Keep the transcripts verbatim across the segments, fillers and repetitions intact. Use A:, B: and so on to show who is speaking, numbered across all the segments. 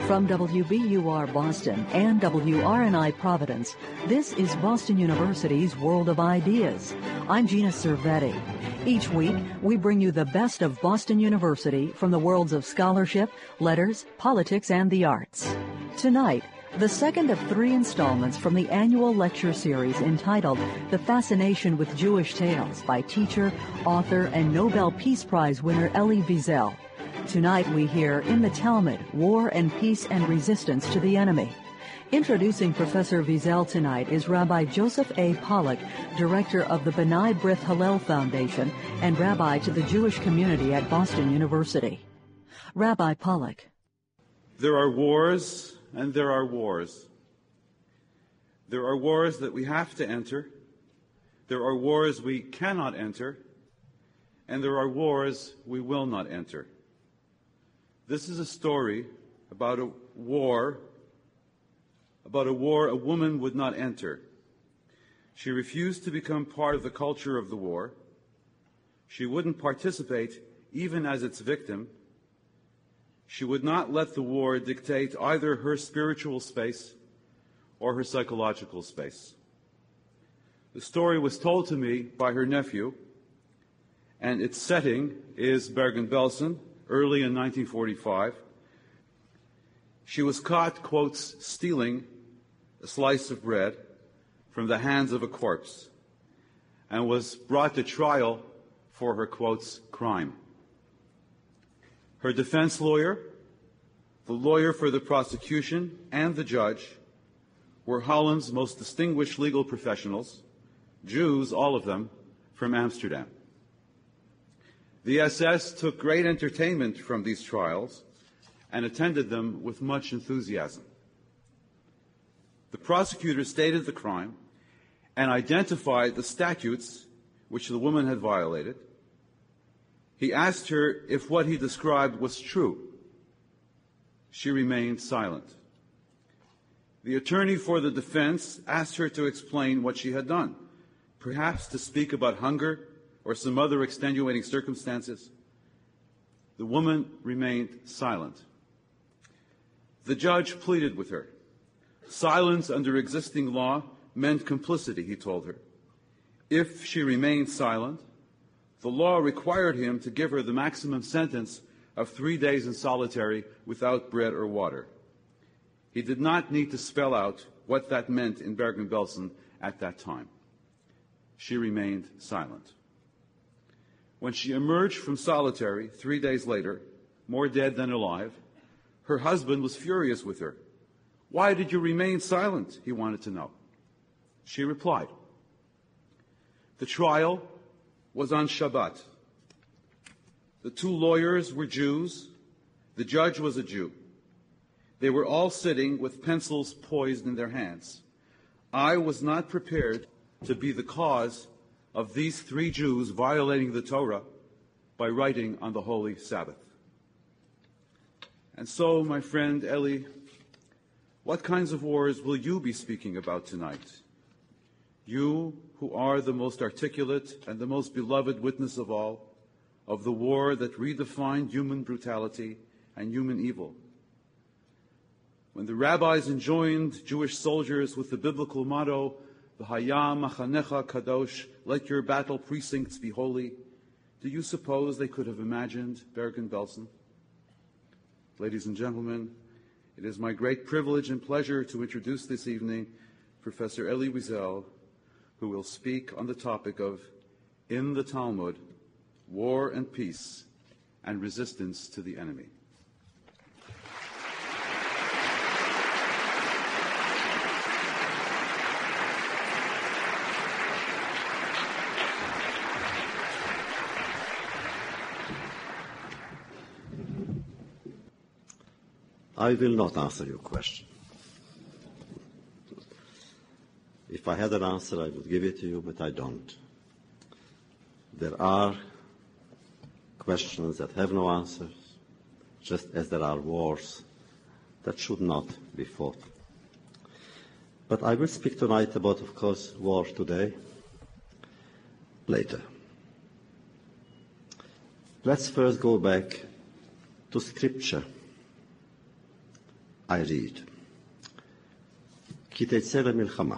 A: From W B U R Boston and W R N I Providence, this is Boston University's World of Ideas. I'm Gina Cervetti. Each week, we bring you the best of Boston University from the worlds of scholarship, letters, politics, and the arts. Tonight, the second of three installments from the annual lecture series entitled The Fascination with Jewish Tales by teacher, author, and Nobel Peace Prize winner Elie Wiesel. Tonight we hear In the Talmud, War and Peace and Resistance to the Enemy. Introducing Professor Wiesel tonight is Rabbi Joseph A. Pollack, director of the B'nai B'rith Hillel Foundation and rabbi to the Jewish community at Boston University. Rabbi Pollack.
B: There are wars and there are wars. There are wars that we have to enter. There are wars we cannot enter. And there are wars we will not enter. This is a story about a war, about a war a woman would not enter. She refused to become part of the culture of the war. She wouldn't participate even as its victim. She would not let the war dictate either her spiritual space or her psychological space. The story was told to me by her nephew, and its setting is Bergen-Belsen, early in nineteen forty-five. She was caught, quotes, stealing a slice of bread from the hands of a corpse and was brought to trial for her, quotes, crime. Her defense lawyer, the lawyer for the prosecution, and the judge were Holland's most distinguished legal professionals, Jews, all of them, from Amsterdam. The S S took great entertainment from these trials and attended them with much enthusiasm. The prosecutor stated the crime and identified the statutes which the woman had violated. He asked her if what he described was true. She remained silent. The attorney for the defense asked her to explain what she had done, perhaps to speak about hunger or some other extenuating circumstances. The woman remained silent. The judge pleaded with her. Silence under existing law meant complicity, he told her. If she remained silent, the law required him to give her the maximum sentence of three days in solitary without bread or water. He did not need to spell out what that meant in Bergen-Belsen at that time. She remained silent. When she emerged from solitary three days later, more dead than alive, her husband was furious with her. Why did you remain silent? He wanted to know. She replied. The trial was on Shabbat. The two lawyers were Jews. The judge was a Jew. They were all sitting with pencils poised in their hands. I was not prepared to be the cause of these three Jews violating the Torah by writing on the holy Sabbath. And so, my friend Elie, what kinds of wars will you be speaking about tonight? You, who are the most articulate and the most beloved witness of all, of the war that redefined human brutality and human evil. When the rabbis enjoined Jewish soldiers with the biblical motto, V'haya machanecha kadosh, let your battle precincts be holy, do you suppose they could have imagined Bergen-Belsen? Ladies and gentlemen, it is my great privilege and pleasure to introduce this evening Professor Elie Wiesel, who will speak on the topic of In the Talmud, War and Peace and Resistance to the Enemy.
C: I will not answer your question. If I had an answer, I would give it to you, but I don't. There are questions that have no answers, just as there are wars that should not be fought. But I will speak tonight about, of course, war today, later. Let's first go back to Scripture. I read, כי תצא למלחמה.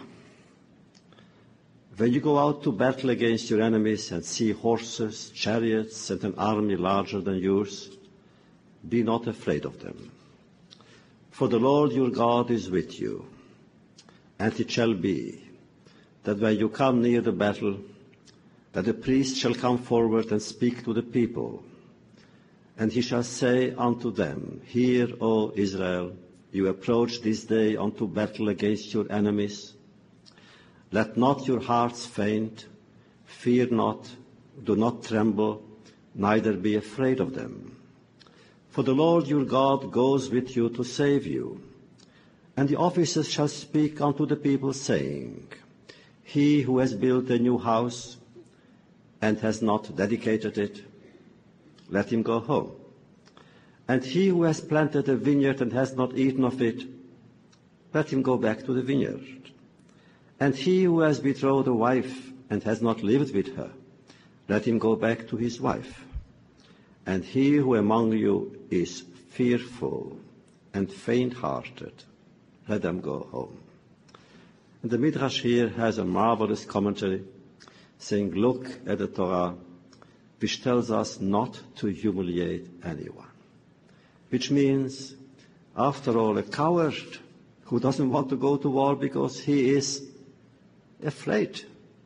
C: When you go out to battle against your enemies and see horses, chariots, and an army larger than yours, be not afraid of them. For the Lord your God is with you. And it shall be that when you come near the battle, that the priest shall come forward and speak to the people. And he shall say unto them, Hear, O Israel, you approach this day unto battle against your enemies. Let not your hearts faint, fear not, do not tremble, neither be afraid of them. For the Lord your God goes with you to save you. And the officers shall speak unto the people, saying, He who has built a new house and has not dedicated it, let him go home. And he who has planted a vineyard and has not eaten of it, let him go back to the vineyard. And he who has betrothed a wife and has not lived with her, let him go back to his wife. And he who among you is fearful and faint-hearted, let them go home. And the Midrash here has a marvelous commentary saying, look at the Torah, which tells us not to humiliate anyone. Which means, after all, a coward who doesn't want to go to war because he is afraid,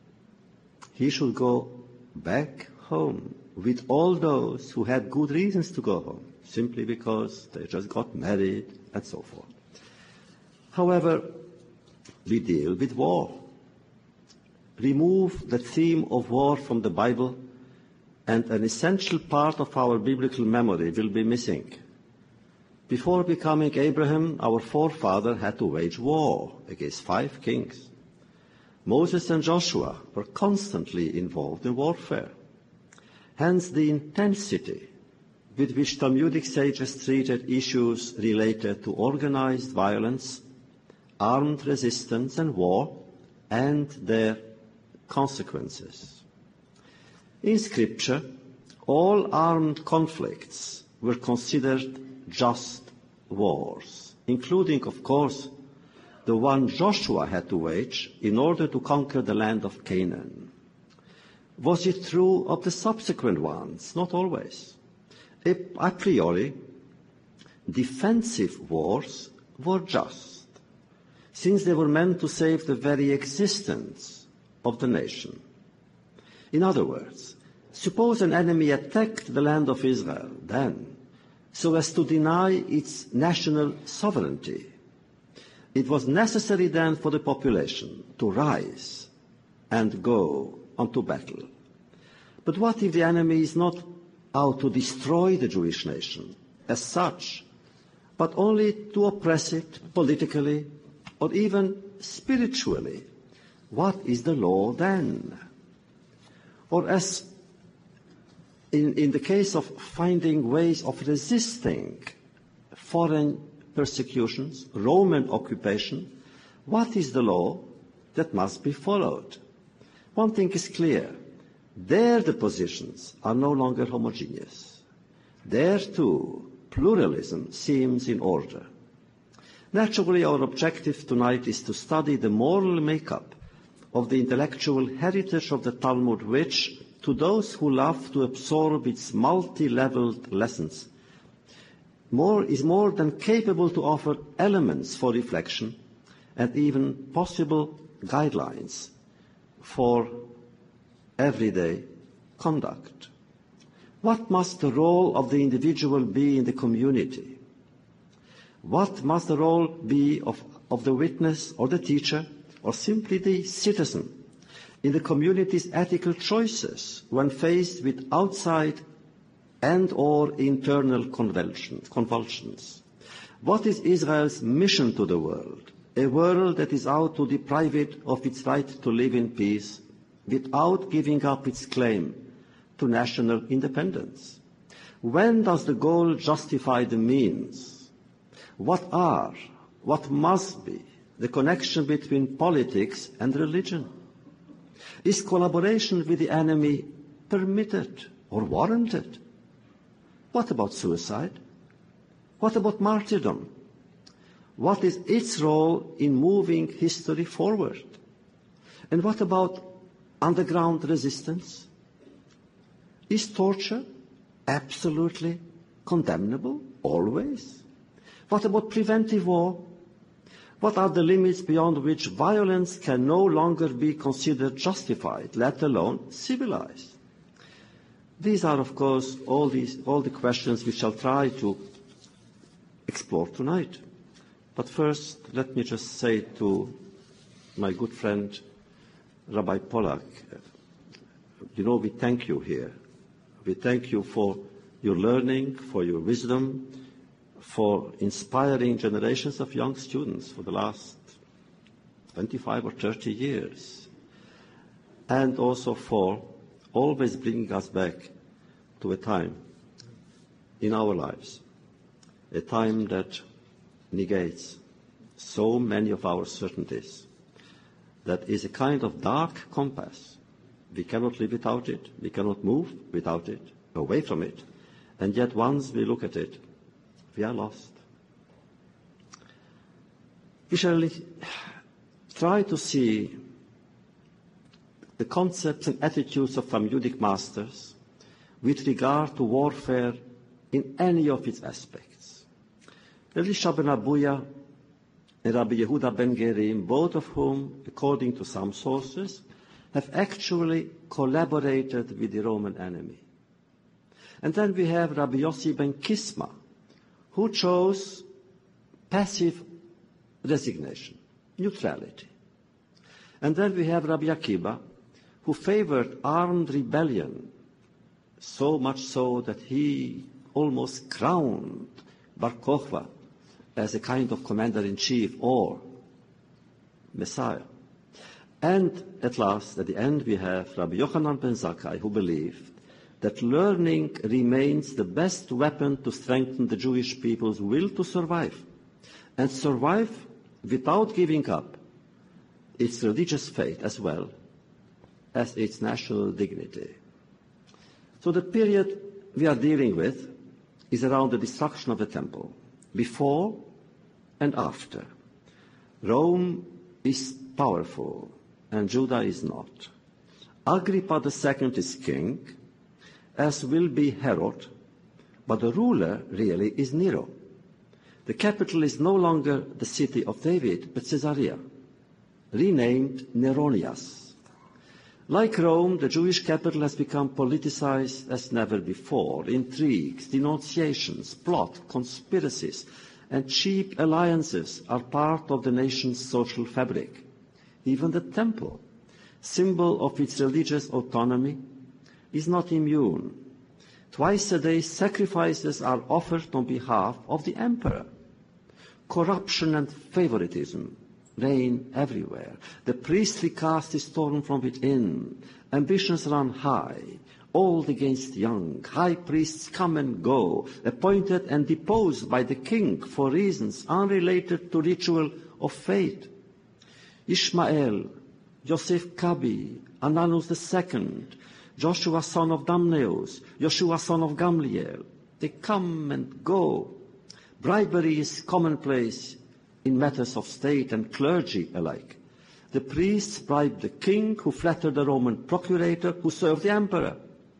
C: he should go back home with all those who had good reasons to go home, simply because they just got married and so forth. However, we deal with war. Remove the theme of war from the Bible, and an essential part of our biblical memory will be missing. Before becoming Abraham, our forefather had to wage war against five kings. Moses and Joshua were constantly involved in warfare. Hence the intensity with which Talmudic sages treated issues related to organized violence, armed resistance and war, and their consequences. In Scripture, all armed conflicts were considered just wars, including, of course, the one Joshua had to wage in order to conquer the land of Canaan. Was it true of the subsequent ones? Not always. A priori, defensive wars were just, since they were meant to save the very existence of the nation. In other words, suppose an enemy attacked the land of Israel, then, so as to deny its national sovereignty, it was necessary then for the population to rise and go onto battle. But what if the enemy is not out to destroy the Jewish nation as such, but only to oppress it politically or even spiritually? What is the law then? Or as in, in the case of finding ways of resisting foreign persecutions, Roman occupation, what is the law that must be followed? One thing is clear. There the positions are no longer homogeneous. There too, pluralism seems in order. Naturally, our objective tonight is to study the moral makeup of the intellectual heritage of the Talmud, which, to those who love to absorb its multi-leveled lessons, more is more than capable to offer elements for reflection and even possible guidelines for everyday conduct. What must the role of the individual be in the community? What must the role be of, of the witness or the teacher or simply the citizen in the community's ethical choices when faced with outside and or internal convulsions? What is Israel's mission to the world? A world that is out to deprive it of its right to live in peace without giving up its claim to national independence. When does the goal justify the means? What are, what must be, the connection between politics and religion? Is collaboration with the enemy permitted or warranted? What about suicide? What about martyrdom? What is its role in moving history forward? And what about underground resistance? Is torture absolutely condemnable, always? What about preventive war? What are the limits beyond which violence can no longer be considered justified, let alone civilized? These are, of course, all, these, all the questions we shall try to explore tonight. But first, let me just say to my good friend, Rabbi Pollack, you know, we thank you here. We thank you for your learning, for your wisdom, for inspiring generations of young students for the last twenty-five or thirty years, and also for always bringing us back to a time in our lives, a time that negates so many of our certainties, that is a kind of dark compass. We cannot live without it, we cannot move without it, away from it, and yet once we look at it, we are lost. We shall try to see the concepts and attitudes of Talmudic masters with regard to warfare in any of its aspects. Elisha ben Abuya and Rabbi Yehuda ben Gerim, both of whom, according to some sources, have actually collaborated with the Roman enemy. And then we have Rabbi Yossi ben Kisma, who chose passive resignation, neutrality. And then we have Rabbi Akiva, who favored armed rebellion, so much so that he almost crowned Bar Kokhba as a kind of commander-in-chief or Messiah. And at last, at the end, we have Rabbi Yochanan ben Zakkai, who believed that learning remains the best weapon to strengthen the Jewish people's will to survive, and survive without giving up its religious faith as well as its national dignity. So the period we are dealing with is around the destruction of the temple, before and after. Rome is powerful and Judah is not. Agrippa the Second is king, as will be Herod, but the ruler really is Nero. The capital is no longer the city of David, but Caesarea, renamed Neronias. Like Rome, the Jewish capital has become politicized as never before. Intrigues, denunciations, plot, conspiracies, and cheap alliances are part of the nation's social fabric. Even the temple, symbol of its religious autonomy, is not immune. Twice a day, sacrifices are offered on behalf of the emperor. Corruption and favoritism reign everywhere. The priestly caste is torn from within. Ambitions run high. Old against young. High priests come and go, appointed and deposed by the king for reasons unrelated to ritual of faith. Ishmael, Yosef Kabi, Ananus the Second, Joshua son of Damneus, Joshua son of Gamliel. They come and go. Bribery is commonplace in matters of state and clergy alike. The priests bribed the king, who flattered the Roman procurator, who served the emperor.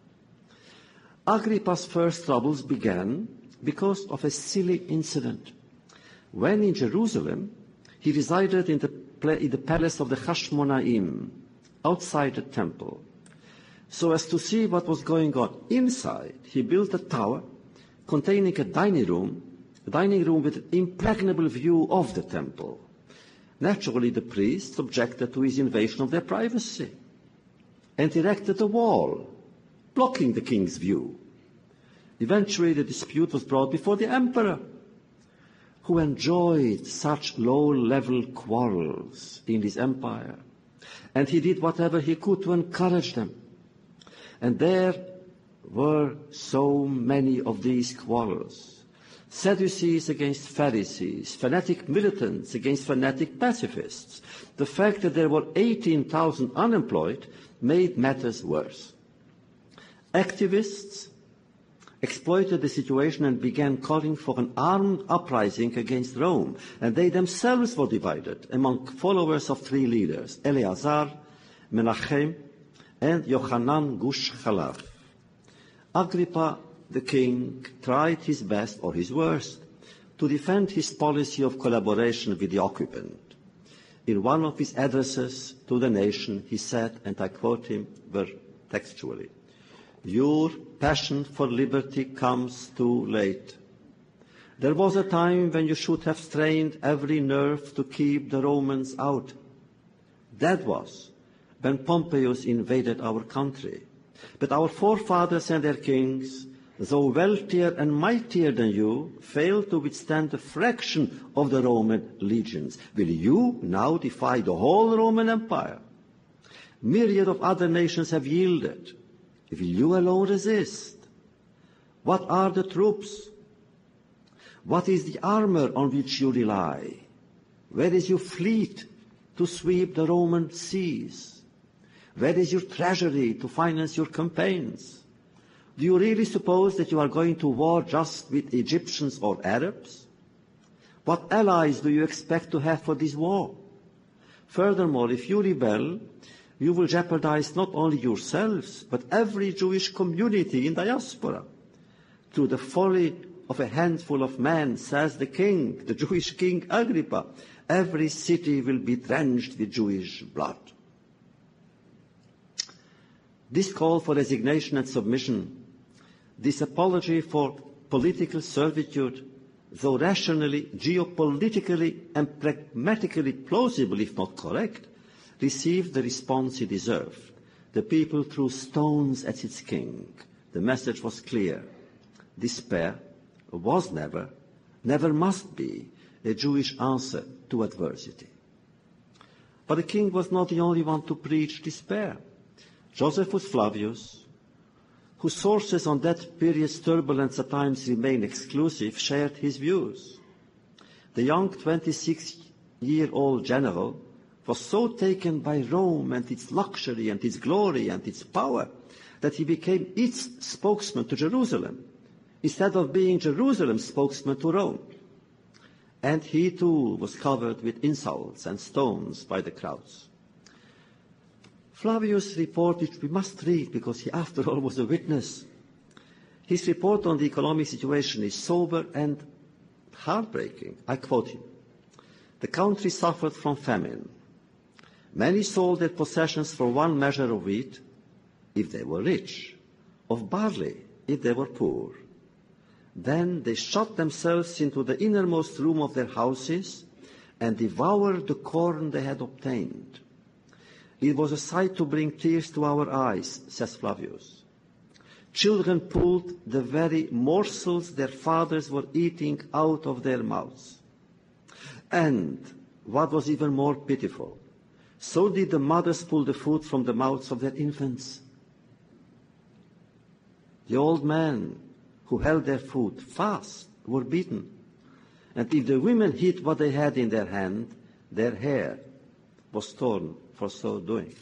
C: Agrippa's first troubles began because of a silly incident. When in Jerusalem, he resided in the, in the palace of the Hashmonaim, outside the temple. So as to see what was going on inside, he built a tower containing a dining room, a dining room with an impregnable view of the temple. Naturally, the priests objected to his invasion of their privacy and erected a wall, blocking the king's view. Eventually, the dispute was brought before the emperor, who enjoyed such low-level quarrels in his empire, and he did whatever he could to encourage them. And there were so many of these quarrels. Sadducees against Pharisees, fanatic militants against fanatic pacifists. The fact that there were eighteen thousand unemployed made matters worse. Activists exploited the situation and began calling for an armed uprising against Rome, and they themselves were divided among followers of three leaders, Eleazar, Menachem, and Yochanan Gush Chalav. Agrippa, the king, tried his best or his worst to defend his policy of collaboration with the occupant. In one of his addresses to the nation, he said, and I quote him textually, "Your passion for liberty comes too late. There was a time when you should have strained every nerve to keep the Romans out. That was when Pompeius invaded our country. But our forefathers and their kings, though wealthier and mightier than you, failed to withstand a fraction of the Roman legions. Will you now defy the whole Roman Empire? Myriad of other nations have yielded. Will you alone resist? What are the troops? What is the armor on which you rely? Where is your fleet to sweep the Roman seas? Where is your treasury to finance your campaigns? Do you really suppose that you are going to war just with Egyptians or Arabs? What allies do you expect to have for this war? Furthermore, if you rebel, you will jeopardize not only yourselves, but every Jewish community in diaspora. Through the folly of a handful of men, says the king, the Jewish king Agrippa, every city will be drenched with Jewish blood." This call for resignation and submission, this apology for political servitude, though rationally, geopolitically, and pragmatically plausible, if not correct, received the response he deserved. The people threw stones at its king. The message was clear. Despair was never, never must be, a Jewish answer to adversity. But the king was not the only one to preach despair. Josephus Flavius, whose sources on that period's turbulence at times remain exclusive, shared his views. The young twenty-six-year-old general was so taken by Rome and its luxury and its glory and its power that he became its spokesman to Jerusalem, instead of being Jerusalem's spokesman to Rome. And he too was covered with insults and stones by the crowds. Flavius' report, which we must read because he, after all, was a witness, his report on the economic situation is sober and heartbreaking. I quote him. "The country suffered from famine. Many sold their possessions for one measure of wheat, if they were rich, of barley, if they were poor. Then they shut themselves into the innermost room of their houses and devoured the corn they had obtained. It was a sight to bring tears to our eyes," says Flavius. "Children pulled the very morsels their fathers were eating out of their mouths. And, what was even more pitiful, so did the mothers pull the food from the mouths of their infants. The old men who held their food fast were beaten, and if the women hid what they had in their hand, their hair was torn for so doing."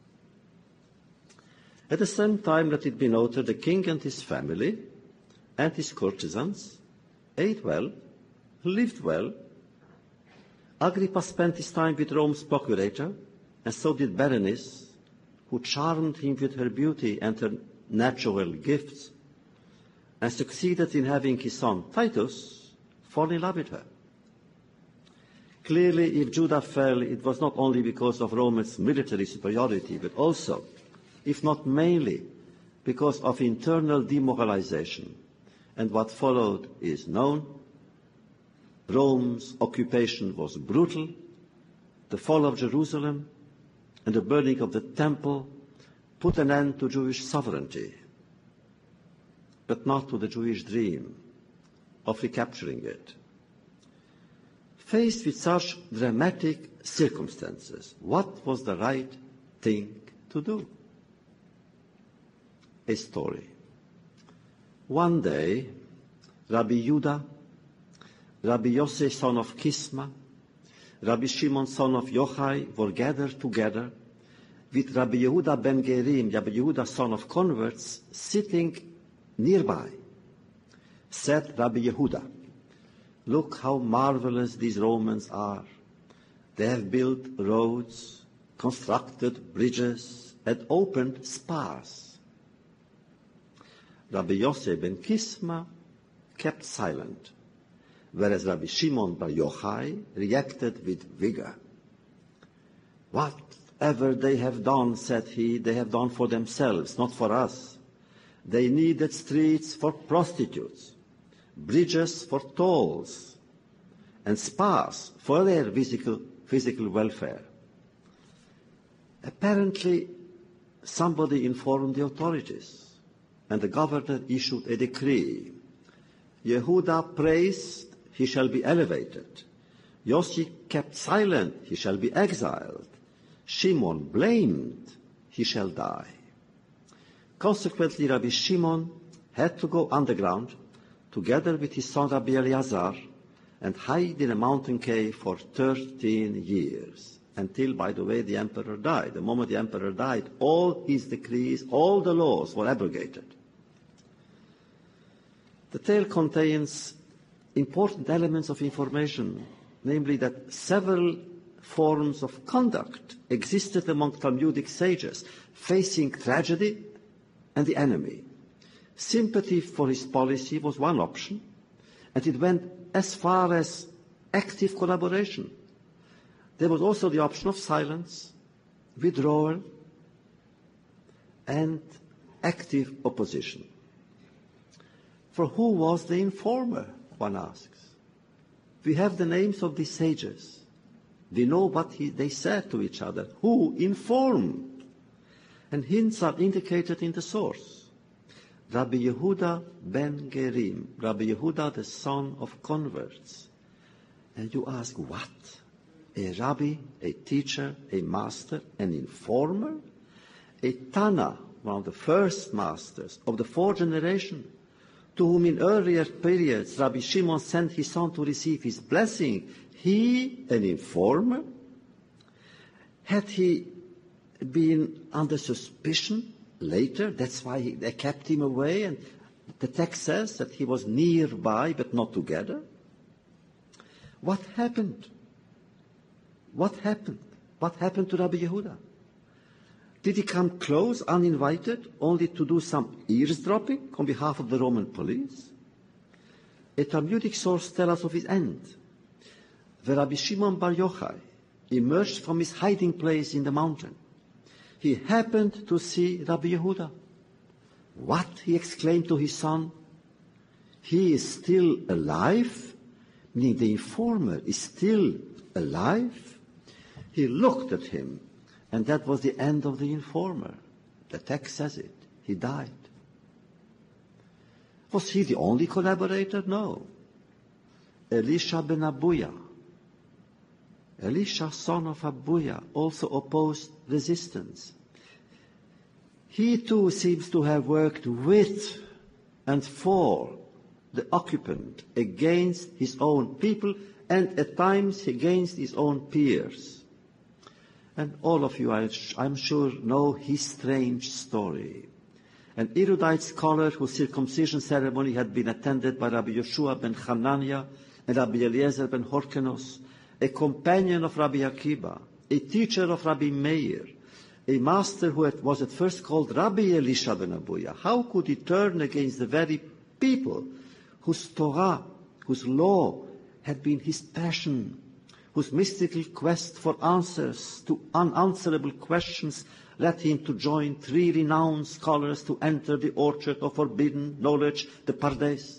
C: At the same time, let it be noted, the king and his family and his courtesans ate well, lived well. Agrippa spent his time with Rome's procurator, and so did Berenice, who charmed him with her beauty and her natural gifts, and succeeded in having his son Titus fall in love with her. Clearly, if Judah fell, it was not only because of Rome's military superiority, but also, if not mainly, because of internal demoralization. And what followed is known. Rome's occupation was brutal. The fall of Jerusalem and the burning of the temple put an end to Jewish sovereignty, but not to the Jewish dream of recapturing it. Faced with such dramatic circumstances, what was the right thing to do? A story. One day, Rabbi Yehuda, Rabbi Yosef son of Kisma, Rabbi Shimon son of Yochai were gathered together with Rabbi Yehuda ben Gerim, Rabbi Yehuda son of Converts, sitting nearby Said Rabbi Yehuda, look how marvelous these Romans are. They have built roads, constructed bridges, and opened spas. Rabbi Yosef ben Kisma kept silent, whereas Rabbi Shimon bar Yochai reacted with vigor. Whatever they have done, said he, they have done for themselves, not for us. They needed streets for prostitutes, bridges for tolls, and spas for their physical, physical welfare. Apparently, somebody informed the authorities, and the governor issued a decree. Yehuda praised, he shall be elevated. Yossi kept silent, he shall be exiled. Shimon blamed, he shall die. Consequently, Rabbi Shimon had to go underground together with his son Rabbi Eliezer and hide in a mountain cave for thirteen years, until, by the way, the emperor died. The moment the emperor died, all his decrees, all the laws were abrogated. The tale contains important elements of information, namely that several forms of conduct existed among Talmudic sages, facing tragedy and the enemy. Sympathy for his policy was one option, and it went as far as active collaboration. There was also the option of silence, withdrawal, and active opposition. For who was the informer, one asks? We have the names of these sages. We know what he, they said to each other. Who informed? And hints are indicated in the source. Rabbi Yehuda ben Gerim, Rabbi Yehuda, the son of converts. And you ask, what? A rabbi, a teacher, a master, an informer? A Tana, one of the first masters of the fourth generation, to whom in earlier periods Rabbi Shimon sent his son to receive his blessing. He, an informer? Had he been under suspicion later? That's why he, they kept him away, and the text says that he was nearby but not together. What happened? What happened? What happened to Rabbi Yehuda? Did he come close, uninvited, only to do some eavesdropping on behalf of the Roman police? A Talmudic source tells us of his end. When Rabbi Shimon bar Yochai emerged from his hiding place in the mountain, he happened to see Rabbi Yehuda. What? He exclaimed to his son. He is still alive? Meaning the informer is still alive? He looked at him, and that was the end of the informer. The text says it. He died. Was he the only collaborator? No. Elisha ben Abuya, Elisha, son of Abuya, also opposed resistance. He too seems to have worked with and for the occupant against his own people and at times against his own peers. And all of you, I'm sure, know his strange story. An erudite scholar whose circumcision ceremony had been attended by Rabbi Yeshua ben Hananiah and Rabbi Eliezer ben Horkenos, a companion of Rabbi Akiba, a teacher of Rabbi Meir, a master who was at first called Rabbi Elisha ben Abuya. How could he turn against the very people whose Torah, whose law had been his passion, whose mystical quest for answers to unanswerable questions led him to join three renowned scholars to enter the orchard of forbidden knowledge, the Pardes?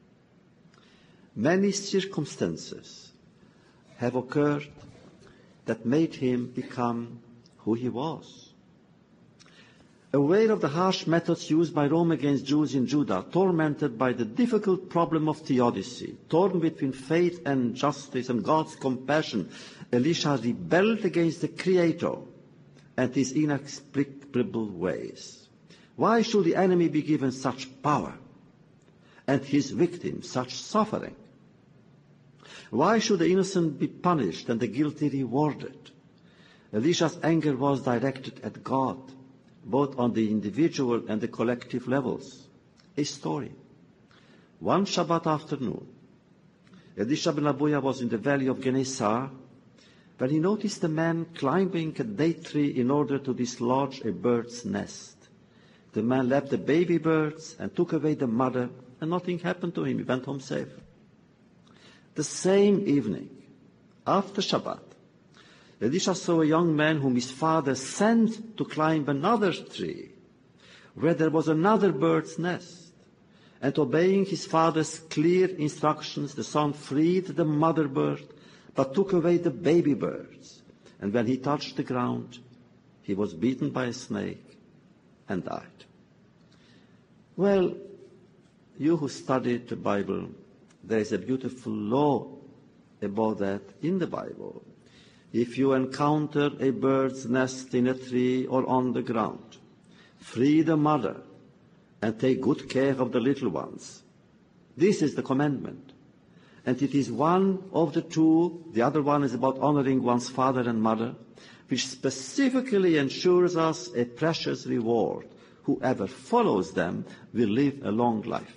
C: Many circumstances have occurred that made him become who he was. Aware of the harsh methods used by Rome against Jews in Judah, tormented by the difficult problem of theodicy, torn between faith and justice and God's compassion, Elisha rebelled against the Creator and his inexplicable ways. Why should the enemy be given such power and his victims such suffering? Why should the innocent be punished and the guilty rewarded? Elisha's anger was directed at God, both on the individual and the collective levels. A story. One Shabbat afternoon, Elisha ben Abuya was in the valley of Genesar when he noticed a man climbing a date tree in order to dislodge a bird's nest. The man left the baby birds and took away the mother, and nothing happened to him. He went home safe. The same evening, after Shabbat, Elisha saw a young man whom his father sent to climb another tree, where there was another bird's nest. And obeying his father's clear instructions, the son freed the mother bird, but took away the baby birds. And when he touched the ground, he was beaten by a snake and died. Well, you who studied the Bible, there is a beautiful law about that in the Bible. If you encounter a bird's nest in a tree or on the ground, free the mother and take good care of the little ones. This is the commandment. And it is one of the two, the other one is about honoring one's father and mother, which specifically ensures us a precious reward. Whoever follows them will live a long life.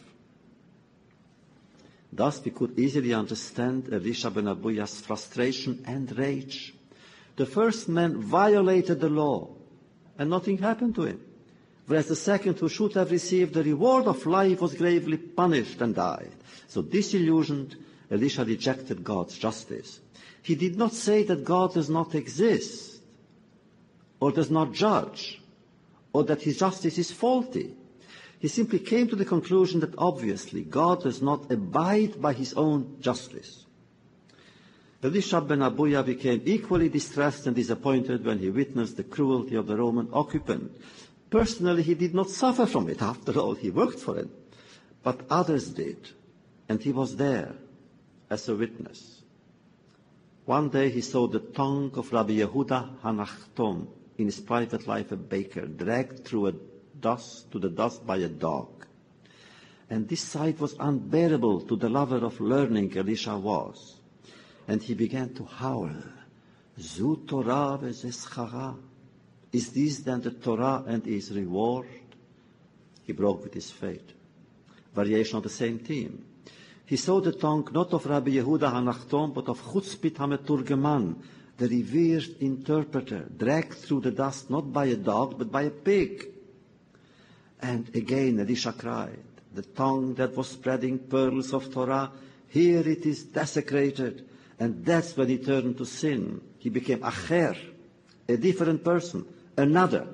C: Thus we could easily understand Elisha ben Abuya's frustration and rage. The first man violated the law, and nothing happened to him, whereas the second, who should have received the reward of life, was gravely punished and died. So disillusioned, Elisha rejected God's justice. He did not say that God does not exist, or does not judge, or that his justice is faulty. He simply came to the conclusion that obviously God does not abide by his own justice. Elisha ben Abuya became equally distressed and disappointed when he witnessed the cruelty of the Roman occupant. Personally, he did not suffer from it. After all, he worked for it. But others did, and he was there as a witness. One day he saw the tongue of Rabbi Yehuda Hanachton, in his private life a baker, dragged through a dust to the dust by a dog. And this sight was unbearable to the lover of learning Elisha was. And he began to howl, Zu Torah v'zeschara. Is this then the Torah and his reward? He broke with his fate. Variation on the same theme. He saw the tongue not of Rabbi Yehuda Hanachton, but of Chutzpit HaMeturgeman, the revered interpreter, dragged through the dust not by a dog, but by a pig. And again Elisha cried, the tongue that was spreading pearls of Torah, here it is desecrated. And that's when he turned to sin. He became acher, a different person, another.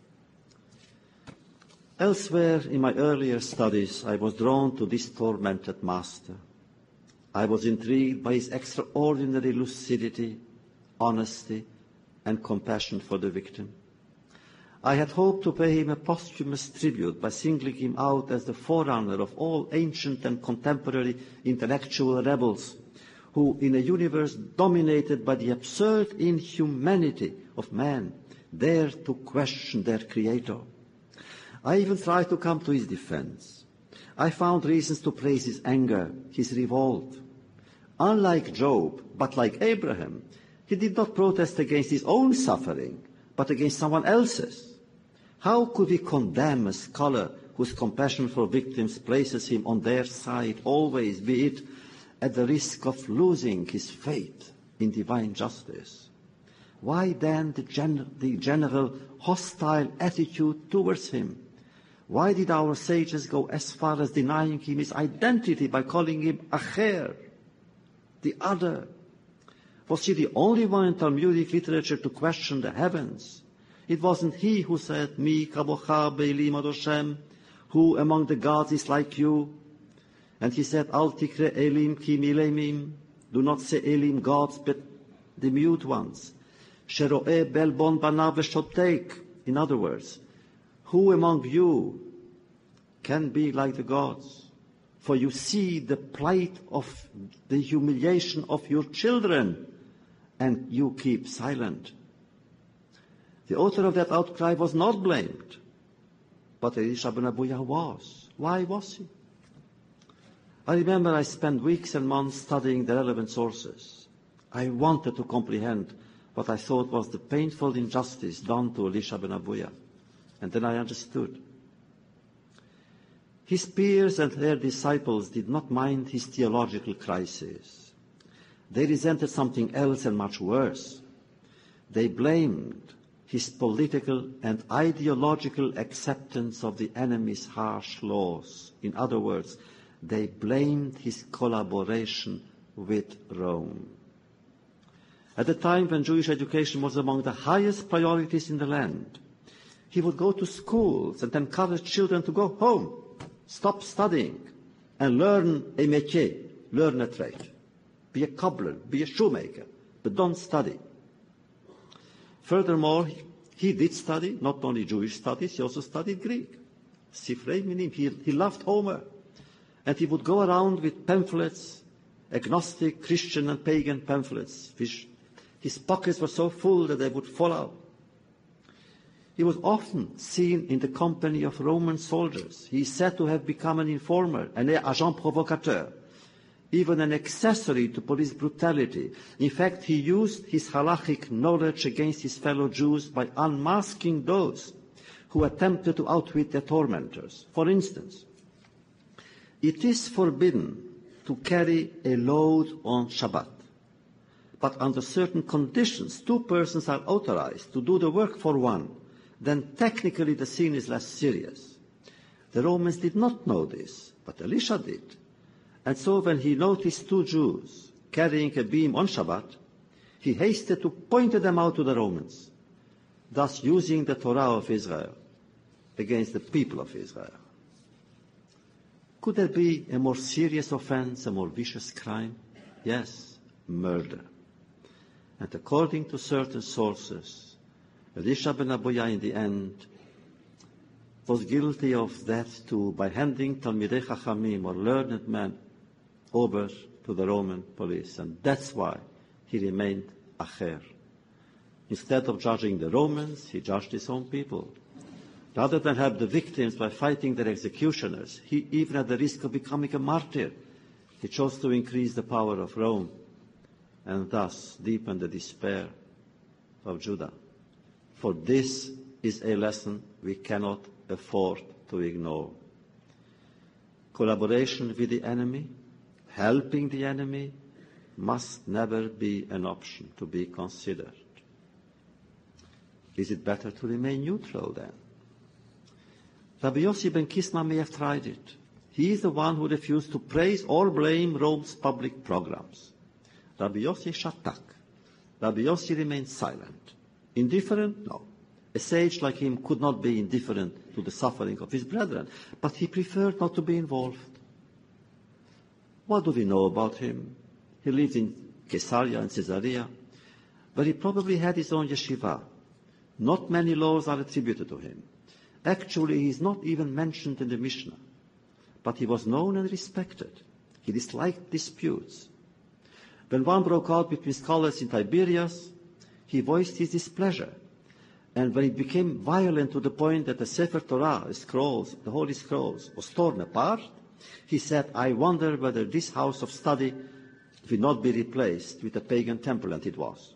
C: Elsewhere in my earlier studies, I was drawn to this tormented master. I was intrigued by his extraordinary lucidity, honesty, and compassion for the victim. I had hoped to pay him a posthumous tribute by singling him out as the forerunner of all ancient and contemporary intellectual rebels who, in a universe dominated by the absurd inhumanity of man, dare to question their creator. I even tried to come to his defense. I found reasons to praise his anger, his revolt. Unlike Job, but like Abraham, he did not protest against his own suffering, but against someone else's. How could we condemn a scholar whose compassion for victims places him on their side always, be it at the risk of losing his faith in divine justice? Why then the, gen- the general hostile attitude towards him? Why did our sages go as far as denying him his identity by calling him acher, the other? Was he the only one in Talmudic literature to question the heavens? It wasn't he who said, Mi kabocha be'elim ad Hashem, who among the gods is like you? And he said, Al tikre elim ki milemim, do not say elim gods, but the mute ones. Shero'eh belbon banav v'shotek. In other words, who among you can be like the gods? For you see the plight of the humiliation of your children, and you keep silent. The author of that outcry was not blamed, but Elisha ben Abuya was. Why was he? I remember I spent weeks and months studying the relevant sources. I wanted to comprehend what I thought was the painful injustice done to Elisha ben Abuya. And then I understood. His peers and their disciples did not mind his theological crisis. They resented something else and much worse. They blamed his political and ideological acceptance of the enemy's harsh laws. In other words, they blamed his collaboration with Rome. At a time when Jewish education was among the highest priorities in the land, he would go to schools and encourage children to go home, stop studying, and learn a métier, learn a trade. Be a cobbler, be a shoemaker, but don't study. Furthermore, he did study, not only Jewish studies, he also studied Greek. Sifrei Minim, he, he loved Homer. And he would go around with pamphlets, agnostic, Christian and pagan pamphlets, which his pockets were so full that they would fall out. He was often seen in the company of Roman soldiers. He is said to have become an informer, an agent provocateur, even an accessory to police brutality. In fact, he used his halachic knowledge against his fellow Jews by unmasking those who attempted to outwit their tormentors. For instance, it is forbidden to carry a load on Shabbat, but under certain conditions, two persons are authorized to do the work for one. Then technically the sin is less serious. The Romans did not know this, but Elisha did. And so when he noticed two Jews carrying a beam on Shabbat, he hasted to point them out to the Romans, thus using the Torah of Israel against the people of Israel. Could there be a more serious offense, a more vicious crime? Yes, murder. And according to certain sources, Elisha ben Abuya in the end was guilty of that too by handing Talmidei Chachamim, or learned men, over to the Roman police. And that's why he remained Acher. Instead of judging the Romans, he judged his own people. Rather than help the victims by fighting their executioners, he, even at the risk of becoming a martyr, he chose to increase the power of Rome and thus deepen the despair of Judah. For this is a lesson we cannot afford to ignore. Collaboration with the enemy, helping the enemy, must never be an option to be considered. Is it better to remain neutral then? Rabbi Yossi ben Kisma may have tried it. He is the one who refused to praise or blame Rome's public programs. Rabbi Yossi shatak. Rabbi Yossi remained silent. Indifferent? No. A sage like him could not be indifferent to the suffering of his brethren, but he preferred not to be involved. What do we know about him? He lived in Caesarea and Caesarea, where he probably had his own yeshiva. Not many laws are attributed to him. Actually, he is not even mentioned in the Mishnah, but he was known and respected. He disliked disputes. When one broke out between scholars in Tiberias, he voiced his displeasure. And when it became violent to the point that the Sefer Torah, the scrolls, the Holy Scrolls, was torn apart, he said, I wonder whether this house of study will not be replaced with a pagan temple, and it was.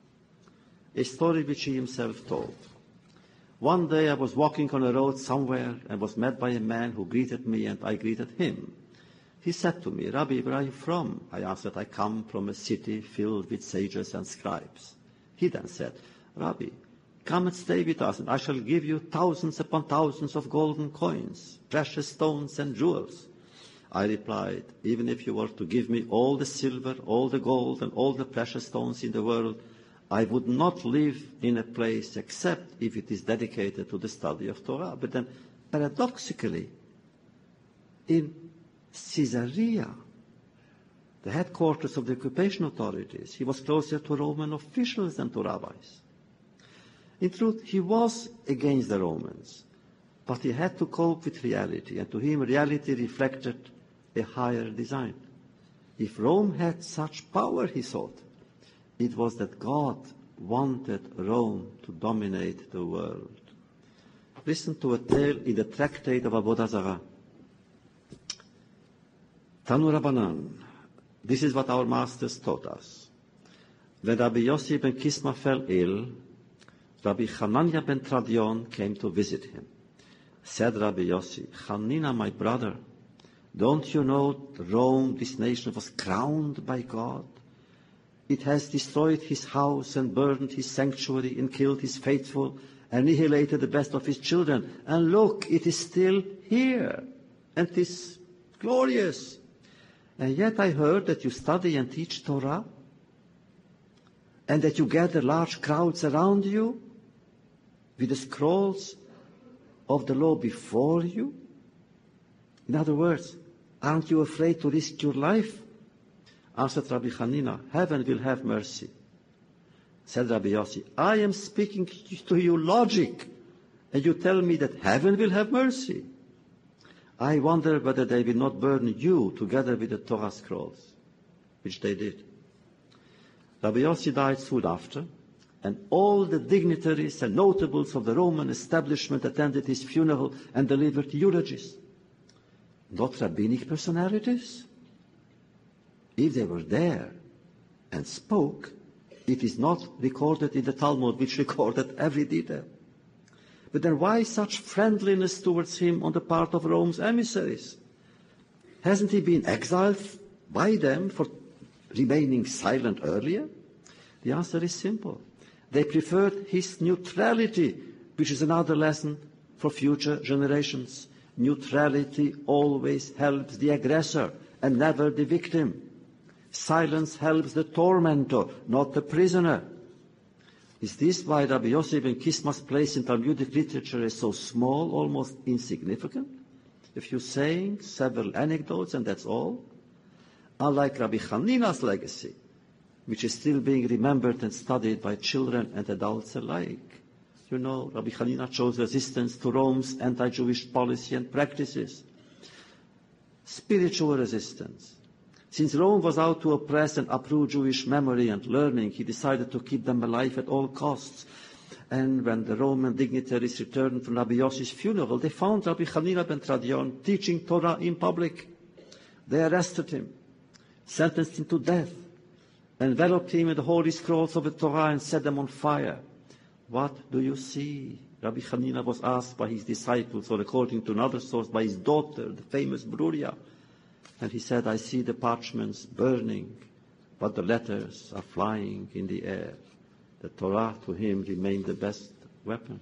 C: A story which he himself told. One day I was walking on a road somewhere and was met by a man who greeted me and I greeted him. He said to me, Rabbi, where are you from? I answered, I come from a city filled with sages and scribes. He then said, Rabbi, come and stay with us, and I shall give you thousands upon thousands of golden coins, precious stones and jewels. I replied, even if you were to give me all the silver, all the gold, and all the precious stones in the world, I would not live in a place except if it is dedicated to the study of Torah. But then, paradoxically, in Caesarea, the headquarters of the occupation authorities, he was closer to Roman officials than to rabbis. In truth, he was against the Romans, but he had to cope with reality, and to him reality reflected a higher design. If Rome had such power, he thought, it was that God wanted Rome to dominate the world. Listen to a tale in the tractate of Avodah Zarah. Tanu Rabbanan, this is what our masters taught us. When Rabbi Yossi ben Kisma fell ill, Rabbi Hanania ben Tradion came to visit him. Said Rabbi Yossi, Hanina, my brother, don't you know Rome, this nation, was crowned by God? It has destroyed his house and burned his sanctuary and killed his faithful, annihilated the best of his children. And look, it is still here, and it is glorious. And yet I heard that you study and teach Torah, and that you gather large crowds around you with the scrolls of the law before you. In other words, aren't you afraid to risk your life? Answered Rabbi Hanina, heaven will have mercy. Said Rabbi Yossi, I am speaking to you logic, and you tell me that heaven will have mercy. I wonder whether they will not burn you together with the Torah scrolls, which they did. Rabbi Yossi died soon after, and all the dignitaries and notables of the Roman establishment attended his funeral and delivered eulogies. Not rabbinic personalities. If they were there and spoke, it is not recorded in the Talmud, which recorded every detail. But then why such friendliness towards him on the part of Rome's emissaries? Hasn't he been exiled by them for remaining silent earlier? The answer is simple. They preferred his neutrality, which is another lesson for future generations. Neutrality always helps the aggressor and never the victim. Silence helps the tormentor, not the prisoner. Is this why Rabbi Yossi ben Kisma's place in Talmudic literature is so small, almost insignificant? A few sayings, several anecdotes, and that's all? Unlike Rabbi Hanina's legacy, which is still being remembered and studied by children and adults alike. You know, Rabbi Hanina chose resistance to Rome's anti-Jewish policy and practices. Spiritual resistance. Since Rome was out to oppress and uproot Jewish memory and learning, he decided to keep them alive at all costs. And when the Roman dignitaries returned from Rabbi Yossi's funeral, they found Rabbi Hanina ben Tradion teaching Torah in public. They arrested him, sentenced him to death, enveloped him in the holy scrolls of the Torah and set them on fire. What do you see? Rabbi Hanina was asked by his disciples, or according to another source, by his daughter, the famous Bruria. And he said, I see the parchments burning, but the letters are flying in the air. The Torah to him remained the best weapon.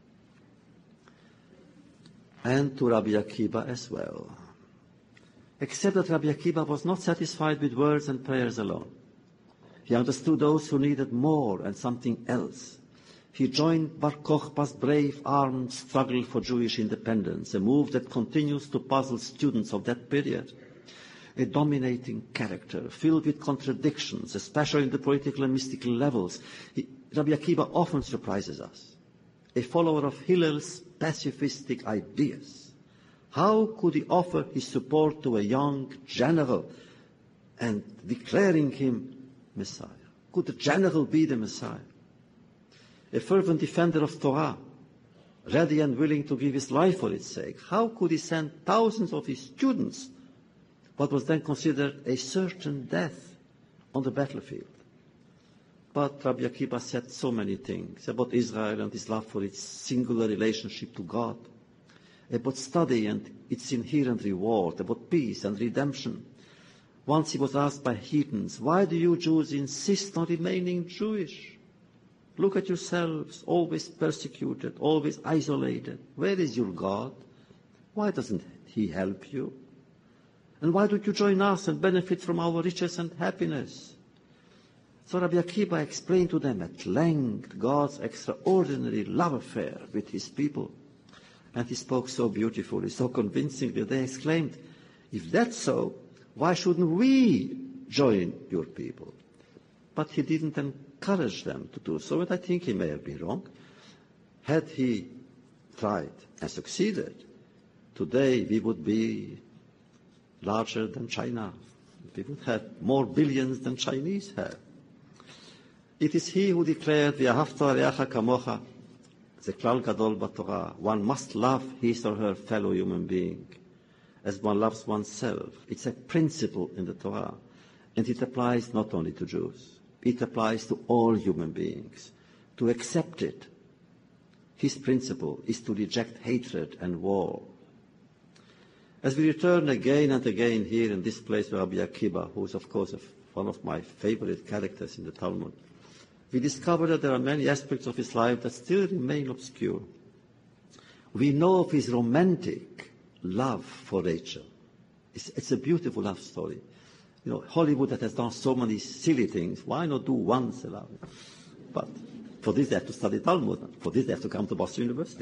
C: And to Rabbi Akiva as well. Except that Rabbi Akiva was not satisfied with words and prayers alone. He understood those who needed more and something else. He joined Bar Kokhba's brave armed struggle for Jewish independence, a move that continues to puzzle students of that period. A dominating character, filled with contradictions, especially in the political and mystical levels. He, Rabbi Akiva often surprises us. A follower of Hillel's pacifistic ideas. How could he offer his support to a young general and declaring him Messiah? Could the general be the Messiah? A fervent defender of Torah, ready and willing to give his life for its sake. How could he send thousands of his students what was then considered a certain death on the battlefield? But Rabbi Akiva said so many things about Israel and his love for its singular relationship to God, about study and its inherent reward, about peace and redemption. Once he was asked by heathens, why do you Jews insist on remaining Jewish? Look at yourselves, always persecuted, always isolated. Where is your God? Why doesn't he help you? And why don't you join us and benefit from our riches and happiness? So Rabbi Akiva explained to them at length God's extraordinary love affair with his people. And he spoke so beautifully, so convincingly, they exclaimed, if that's so, why shouldn't we join your people? But he didn't encourage them to do so, and I think he may have been wrong. Had he tried and succeeded, today we would be larger than China. We would have more billions than Chinese have. It is he who declared, V'ahavta re'acha kamocha, the klal gadol b'Torah. One must love his or her fellow human being as one loves oneself. It's a principle in the Torah, and it applies not only to Jews. It applies to all human beings. To accept it His principle is to reject hatred and war. As we return again and again here in this place where Rabbi Akiva, who is of course one of my favorite characters in the Talmud, we discover that there are many aspects of his life that still remain obscure. We know of his romantic love for Rachel. It's, it's a beautiful love story. You know, Hollywood that has done so many silly things, why not do once a love? But for this they have to study Talmud. For this they have to come to Boston University.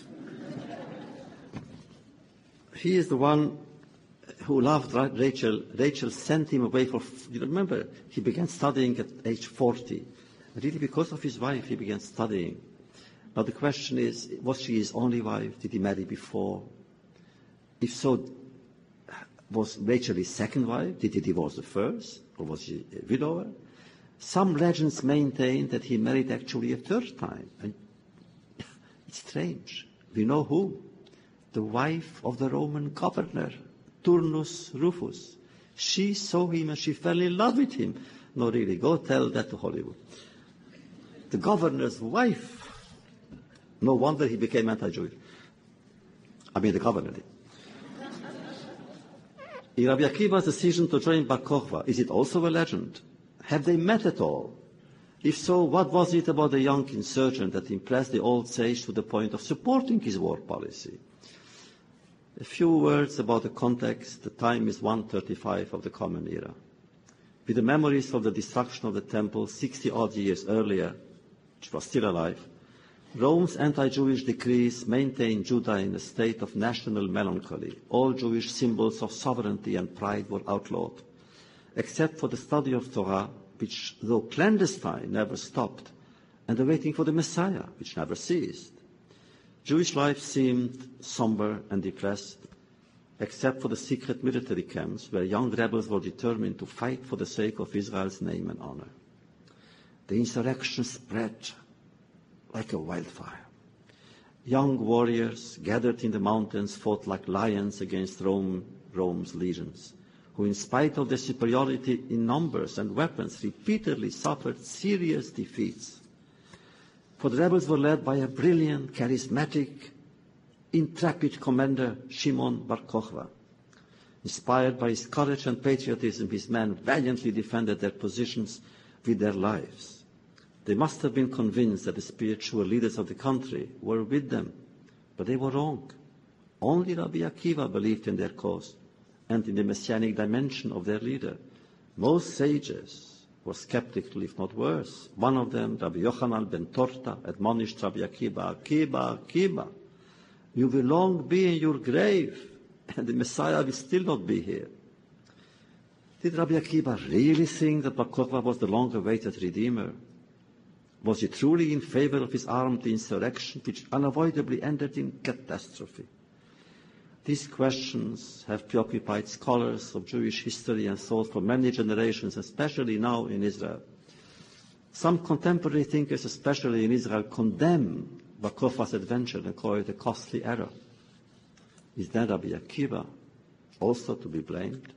C: He is the one who loved Rachel. Rachel sent him away for, you remember, he began studying at age forty. Really because of his wife he began studying. Now the question is, was she his only wife? Did he marry before? If so, was Rachel his second wife? Did he divorce the first? Or was she a widower? Some legends maintain that he married actually a third time. And it's strange. We know who? The wife of the Roman governor, Turnus Rufus. She saw him and she fell in love with him. No, really, go tell that to Hollywood. The governor's wife. No wonder he became anti-Jewish. I mean, the governor did. In Rabbi Akiva's decision to join Bar Kokhba, is it also a legend? Have they met at all? If so, what was it about the young insurgent that impressed the old sage to the point of supporting his war policy? A few words about the context. The time is one thirty-five of the Common Era. With the memories of the destruction of the temple sixty odd years earlier, which was still alive, Rome's anti-Jewish decrees maintained Judah in a state of national melancholy. All Jewish symbols of sovereignty and pride were outlawed, except for the study of Torah, which, though clandestine, never stopped, and the waiting for the Messiah, which never ceased. Jewish life seemed somber and depressed, except for the secret military camps where young rebels were determined to fight for the sake of Israel's name and honor. The insurrection spread like a wildfire. Young warriors gathered in the mountains fought like lions against Rome, Rome's legions, who in spite of their superiority in numbers and weapons repeatedly suffered serious defeats. For the rebels were led by a brilliant, charismatic, intrepid commander, Shimon Bar Kokhba. Inspired by his courage and patriotism, his men valiantly defended their positions with their lives. They must have been convinced that the spiritual leaders of the country were with them, but they were wrong. Only Rabbi Akiva believed in their cause and in the messianic dimension of their leader. Most sages were skeptical, if not worse. One of them, Rabbi Yochanan ben Torta, admonished Rabbi Akiva, Akiva, Akiva, you will long be in your grave, and the Messiah will still not be here. Did Rabbi Akiva really think that Bar Kokhba was the long-awaited Redeemer? Was he truly in favor of his armed insurrection, which unavoidably ended in catastrophe? These questions have preoccupied scholars of Jewish history and thought for many generations, especially now in Israel. Some contemporary thinkers, especially in Israel, condemn Bar Kokhba's adventure and call it a costly error. Is then Rabbi Akiva also to be blamed?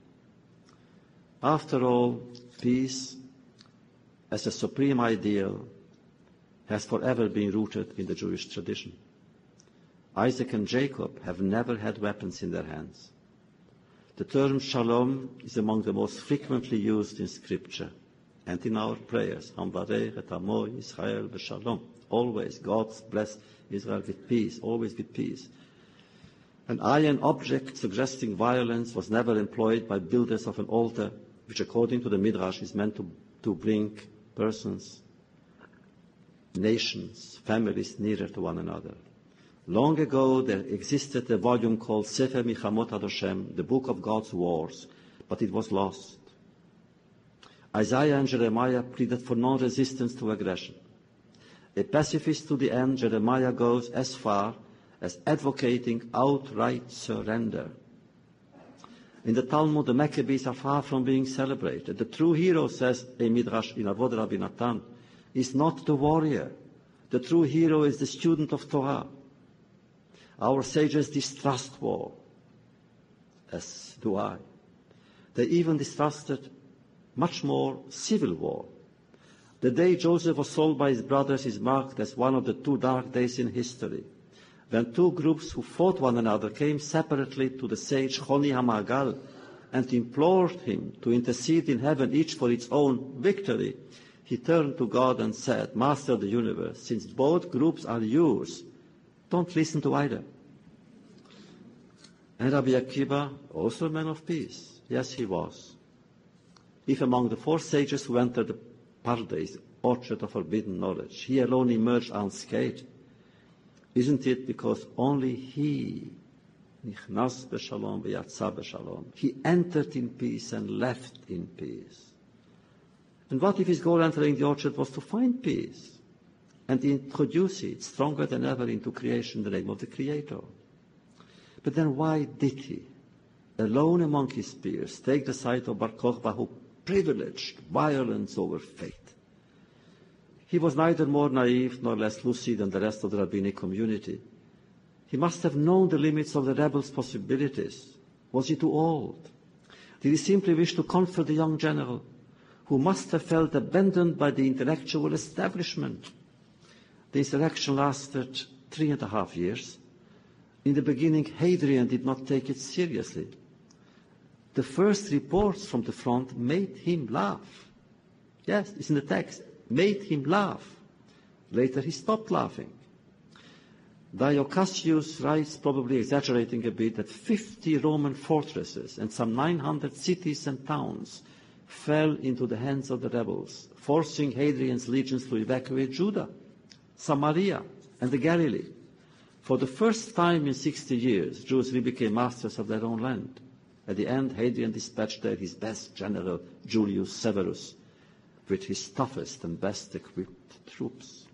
C: After all, peace as a supreme ideal has forever been rooted in the Jewish tradition. Isaac and Jacob have never had weapons in their hands. The term shalom is among the most frequently used in Scripture and in our prayers. Hambarech et amo Yisrael v'shalom. Always, God bless Israel with peace, always with peace. An iron object suggesting violence was never employed by builders of an altar, which according to the Midrash is meant to, to bring persons, nations, families nearer to one another. Long ago, there existed a volume called Sefer Milchamot Ad Hashem, the Book of God's Wars, but it was lost. Isaiah and Jeremiah pleaded for non-resistance to aggression. A pacifist to the end, Jeremiah goes as far as advocating outright surrender. In the Talmud, the Maccabees are far from being celebrated. The true hero, says a Midrash in Avod Rabbi Natan, is not the warrior. The true hero is the student of Torah. Our sages distrust war, as do I. They even distrusted much more civil war. The day Joseph was sold by his brothers is marked as one of the two dark days in history, when two groups who fought one another came separately to the sage Choni HaMa'agal and implored him to intercede in heaven, each for its own victory. He turned to God and said, Master of the universe, since both groups are yours, don't listen to either. And Rabbi Akiva, also a man of peace, yes, he was. If among the four sages who entered the Pardes, orchard of forbidden knowledge, he alone emerged unscathed, isn't it because only he, nichnas b'shalom v'yatza b'shalom, he entered in peace and left in peace? And what if his goal entering the orchard was to find peace and introduce it stronger than ever into creation in the name of the Creator? But then why did he, alone among his peers, take the side of Bar Kokhba, who privileged violence over faith? He was neither more naive nor less lucid than the rest of the rabbinic community. He must have known the limits of the rebels' possibilities. Was he too old? Did he simply wish to comfort the young general, who must have felt abandoned by the intellectual establishment? The insurrection lasted three and a half years. In the beginning, Hadrian did not take it seriously. The first reports from the front made him laugh. Yes, it's in the text. Made him laugh. Later he stopped laughing. Dio Cassius writes, probably exaggerating a bit, that fifty Roman fortresses and some nine hundred cities and towns fell into the hands of the rebels, forcing Hadrian's legions to evacuate Judah, Samaria, and the Galilee. For the first time in sixty years, Jews really became masters of their own land. At the end, Hadrian dispatched there his best general, Julius Severus, with his toughest and best equipped troops.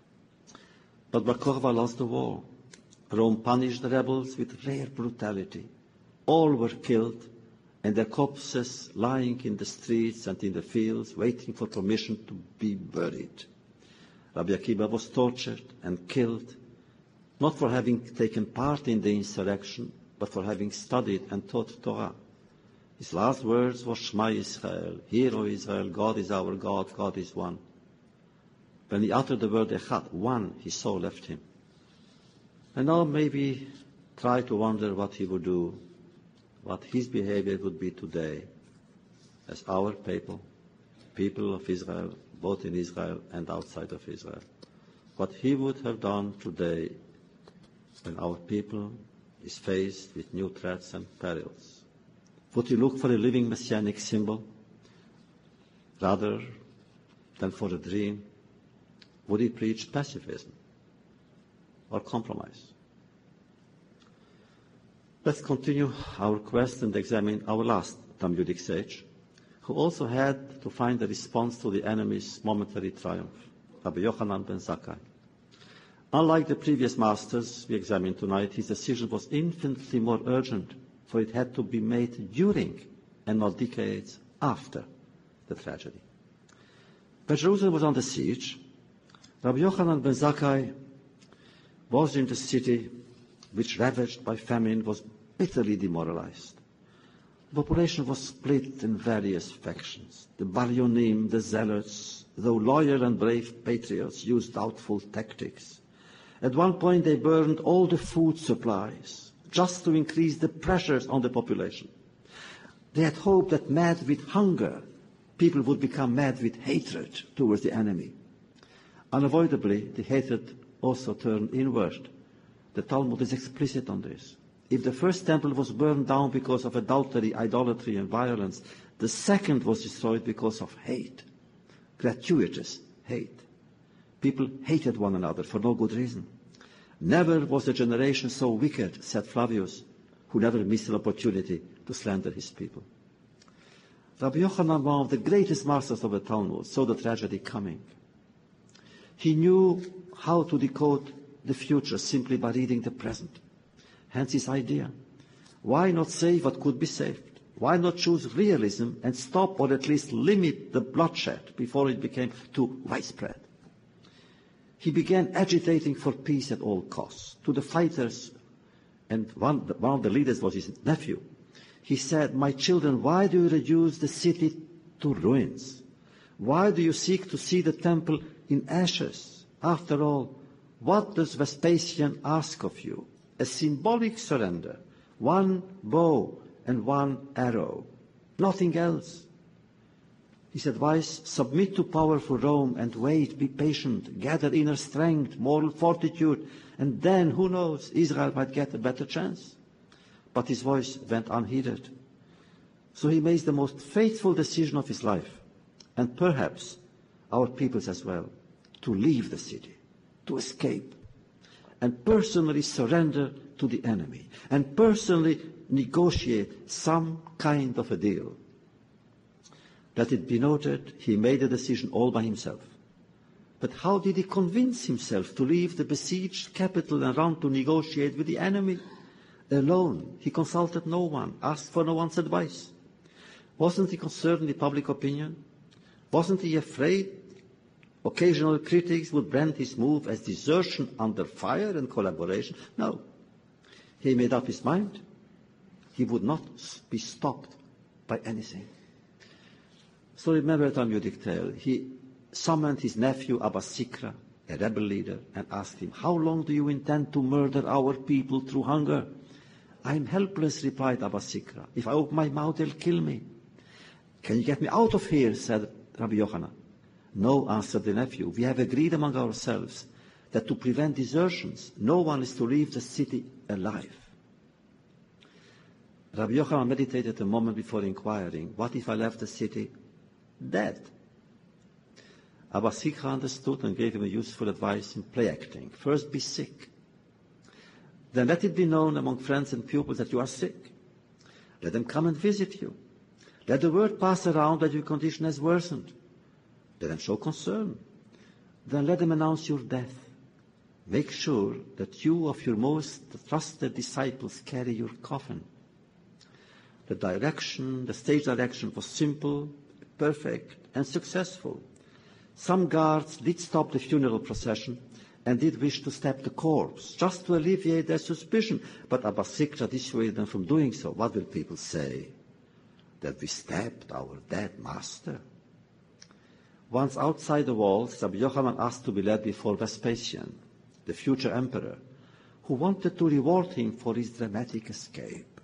C: But Bar Kokhba lost the war. Rome punished the rebels with rare brutality. All were killed, and their corpses lying in the streets and in the fields, waiting for permission to be buried. Rabbi Akiva was tortured and killed, not for having taken part in the insurrection, but for having studied and taught Torah. His last words were Shema Yisrael, Hear, O Israel, God is our God, God is one. When he uttered the word Echad, one, his soul left him. And now maybe try to wonder what he would do, what his behavior would be today as our people, people of Israel, both in Israel and outside of Israel. What he would have done today when our people is faced with new threats and perils. Would he look for a living messianic symbol rather than for a dream? Would he preach pacifism or compromise? Let's continue our quest and examine our last Talmudic sage, who also had to find a response to the enemy's momentary triumph, Rabbi Yochanan ben Zakkai. Unlike the previous masters we examined tonight, his decision was infinitely more urgent, for it had to be made during and not decades after the tragedy. When Jerusalem was under siege, Rabbi Yochanan ben Zakkai was in the city which, ravaged by famine, was bitterly demoralized. The population was split in various factions. The Baryonim, the Zealots, though loyal and brave patriots, used doubtful tactics. At one point they burned all the food supplies just to increase the pressures on the population. They had hoped that mad with hunger, people would become mad with hatred towards the enemy. Unavoidably, the hatred also turned inward. The Talmud is explicit on this. If the first temple was burned down because of adultery, idolatry, and violence, the second was destroyed because of hate, gratuitous hate. People hated one another for no good reason. Never was a generation so wicked, said Flavius, who never missed an opportunity to slander his people. Rabbi Yochanan, one of the greatest masters of the Talmud, saw the tragedy coming. He knew how to decode the future simply by reading the present. Hence his idea. Why not save what could be saved? Why not choose realism and stop or at least limit the bloodshed before it became too widespread? He began agitating for peace at all costs. To the fighters, and one, one of the leaders was his nephew, he said, "My children, why do you reduce the city to ruins? Why do you seek to see the temple in ashes? After all, what does Vespasian ask of you? A symbolic surrender, one bow and one arrow, nothing else. His advice, submit to powerful Rome and wait, be patient, gather inner strength, moral fortitude, and then, who knows, Israel might get a better chance. But his voice went unheeded. So he makes the most faithful decision of his life, and perhaps our people's as well, to leave the city, to escape, and personally surrender to the enemy, and personally negotiate some kind of a deal. Let it be noted, he made the decision all by himself. But how did he convince himself to leave the besieged capital and run to negotiate with the enemy? Alone. He consulted no one, asked for no one's advice. Wasn't he concerned in the public opinion? Wasn't he afraid occasional critics would brand his move as desertion under fire and collaboration? No. He made up his mind. He would not be stopped by anything. So remember at Amyudiktel, he summoned his nephew Abba Sikra, a rebel leader, and asked him, how long do you intend to murder our people through hunger? I am helpless, replied Abba Sikra. If I open my mouth, they'll kill me. Can you get me out of here, said Rabbi Yochanan. No, answered the nephew. We have agreed among ourselves that to prevent desertions, no one is to leave the city alive. Rabbi Yochanan meditated a moment before inquiring, what if I left the city dead? Abba Sikra understood and gave him a useful advice in play acting. First, be sick. Then let it be known among friends and pupils that you are sick. Let them come and visit you. Let the word pass around that your condition has worsened. Let them show concern. Then let them announce your death. Make sure that you of your most trusted disciples carry your coffin. The direction, the stage direction was simple, perfect, and successful. Some guards did stop the funeral procession and did wish to stab the corpse, just to alleviate their suspicion. But Abba Sikra dissuaded them from doing so. What will people say? That we stabbed our dead master? Once outside the walls, Rabbi Yochanan asked to be led before Vespasian, the future emperor, who wanted to reward him for his dramatic escape.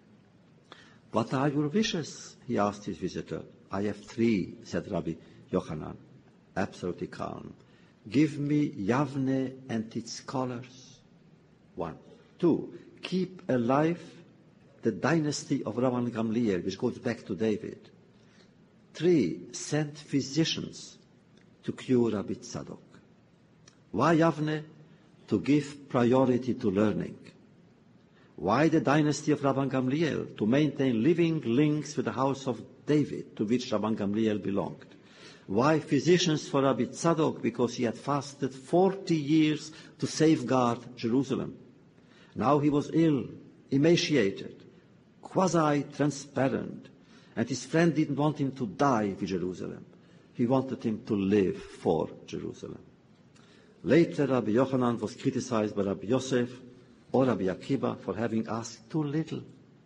C: What are your wishes? He asked his visitor. I have three, said Rabbi Yochanan, absolutely calm. Give me Yavne and its scholars. One. Two. Keep alive the dynasty of Rabban Gamliel, which goes back to David. Three. Send physicians to cure Rabbi Tzadok. Why Yavne? To give priority to learning. Why the dynasty of Rabban Gamliel? To maintain living links with the house of David, to which Rabban Gamliel belonged. Why physicians for Rabbi Tzadok? Because he had fasted forty years to safeguard Jerusalem. Now he was ill, emaciated, quasi-transparent, and his friend didn't want him to die with Jerusalem. He wanted him to live for Jerusalem. Later, Rabbi Yochanan was criticized by Rabbi Yosef or Rabbi Akiva for having asked too little.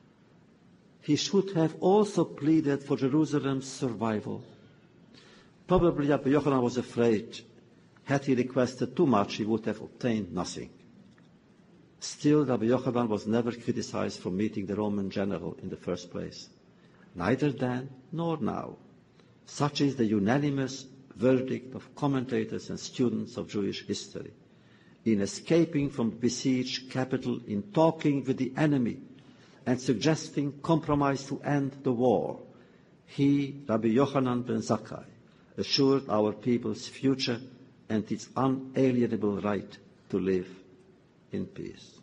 C: He should have also pleaded for Jerusalem's survival. Probably Rabbi Yochanan was afraid, had he requested too much, he would have obtained nothing. Still, Rabbi Yochanan was never criticized for meeting the Roman general in the first place. Neither then nor now. Such is the unanimous verdict of commentators and students of Jewish history. In escaping from the besieged capital, in talking with the enemy, and suggesting compromise to end the war, he, Rabbi Yochanan ben Zakkai, assured our people's future and its unalienable right to live in peace.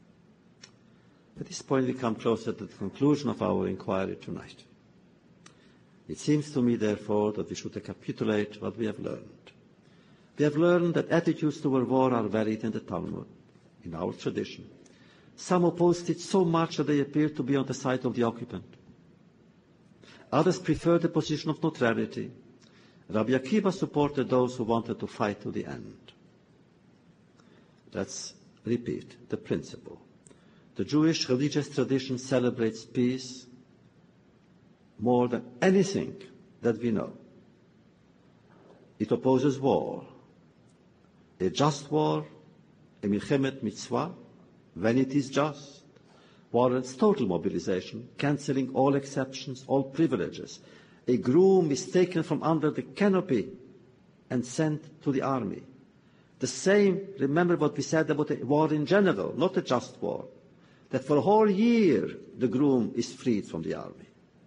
C: At this point, we come closer to the conclusion of our inquiry tonight. It seems to me, therefore, that we should recapitulate what we have learned. We have learned that attitudes toward war are varied in the Talmud, in our tradition. Some opposed it so much that they appeared to be on the side of the occupant. Others preferred the position of neutrality. Rabbi Akiva supported those who wanted to fight to the end. Let's repeat the principle. The Jewish religious tradition celebrates peace more than anything that we know. It opposes war. A just war, a milchemet mitzvah, when it is just, warrants total mobilization, cancelling all exceptions, all privileges. A groom is taken from under the canopy and sent to the army. The same, remember what we said about a war in general, not a just war, that for a whole year the groom is freed from the army.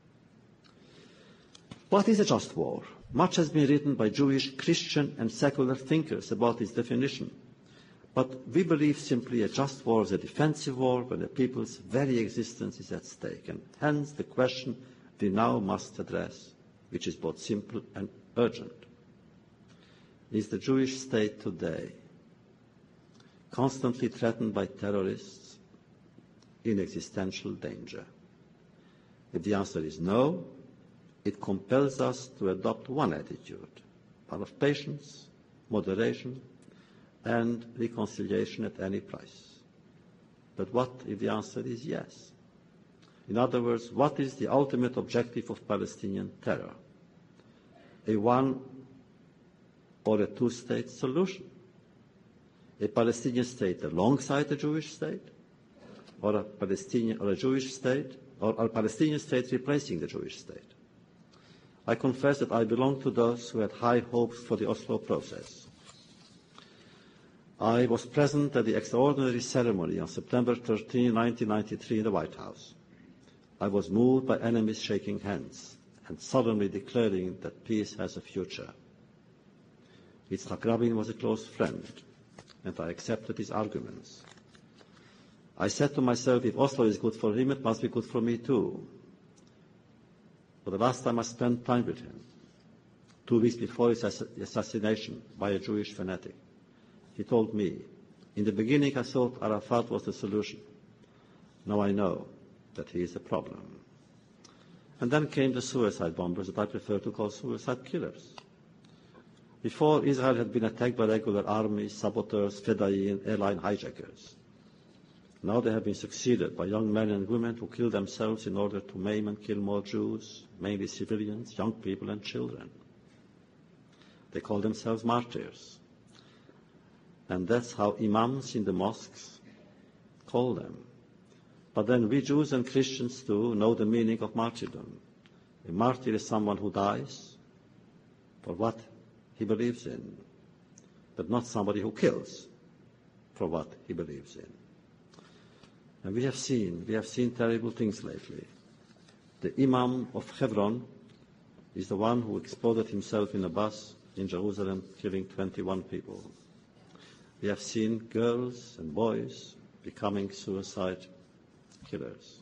C: What is a just war? Much has been written by Jewish, Christian and secular thinkers about its definition. But we believe simply a just war is a defensive war when a people's very existence is at stake. And hence the question we now must address, which is both simple and urgent. Is the Jewish state today constantly threatened by terrorists in existential danger? If the answer is no, it compels us to adopt one attitude, one of patience, moderation, and reconciliation at any price. But what if the answer is yes? In other words, what is the ultimate objective of Palestinian terror? A one or a two-state solution? A Palestinian state alongside a Jewish state? Or a Palestinian or a Jewish state? Or a Palestinian state replacing the Jewish state? I confess that I belong to those who had high hopes for the Oslo process. I was present at the extraordinary ceremony on September thirteenth, nineteen ninety-three in the White House. I was moved by enemies shaking hands and solemnly declaring that peace has a future. Yitzhak Rabin was a close friend, and I accepted his arguments. I said to myself, if Oslo is good for him, it must be good for me too. For the last time I spent time with him, two weeks before his assassination by a Jewish fanatic, he told me, in the beginning I thought Arafat was the solution. Now I know that he is the problem. And then came the suicide bombers that I prefer to call suicide killers. Before, Israel had been attacked by regular armies, saboteurs, fedayeen, airline hijackers. Now they have been succeeded by young men and women who kill themselves in order to maim and kill more Jews, mainly civilians, young people and children. They call themselves martyrs. And that's how imams in the mosques call them. But then we Jews and Christians too know the meaning of martyrdom. A martyr is someone who dies for what he believes in, but not somebody who kills for what he believes in. And we have seen, we have seen terrible things lately. The Imam of Hebron is the one who exploded himself in a bus in Jerusalem, killing twenty-one people. We have seen girls and boys becoming suicide killers.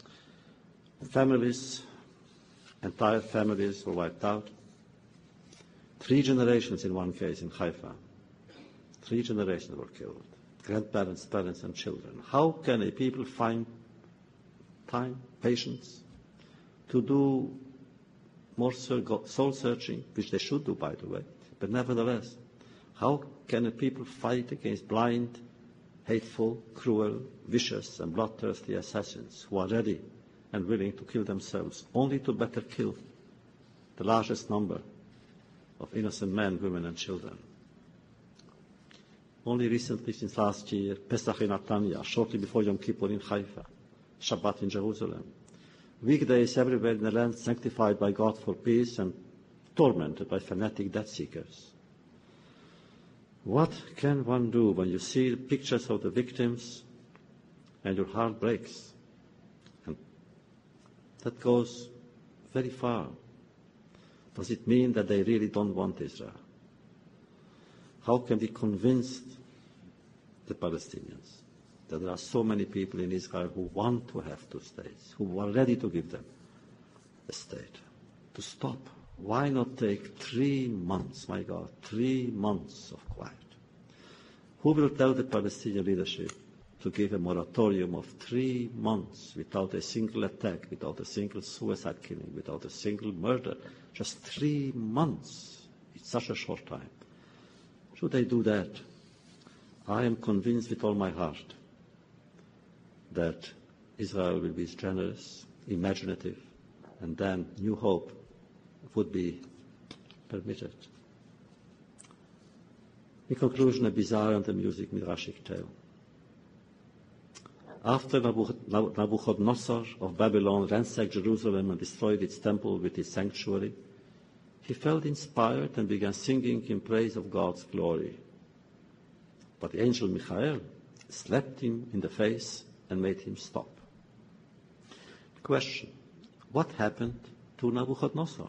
C: Families, entire families were wiped out. Three generations in one case in Haifa. Three generations were killed. Grandparents, parents, and children. How can a people find time, patience, to do more soul searching, which they should do, by the way, but nevertheless, how can a people fight against blind, hateful, cruel, vicious, and bloodthirsty assassins who are ready and willing to kill themselves, only to better kill the largest number of innocent men, women, and children? Only recently, since last year, Pesach in Netanya, shortly before Yom Kippur in Haifa, Shabbat in Jerusalem. Weekdays everywhere in the land sanctified by God for peace and tormented by fanatic death seekers. What can one do when you see the pictures of the victims and your heart breaks? And that goes very far. Does it mean that they really don't want Israel? How can we convince the Palestinians that there are so many people in Israel who want to have two states, who are ready to give them a state, to stop? Why not take three months, my God, three months of quiet? Who will tell the Palestinian leadership to give a moratorium of three months without a single attack, without a single suicide killing, without a single murder? Just three months. It's such a short time. Should they do that? I am convinced with all my heart that Israel will be generous, imaginative, and then new hope would be permitted. In conclusion, a bizarre and amusing midrashic tale. After Nabuchodonosor of Babylon ransacked Jerusalem and destroyed its temple with its sanctuary, he felt inspired and began singing in praise of God's glory. But the angel Michael slapped him in the face and made him stop. Question: what happened to Nabuchodonosor?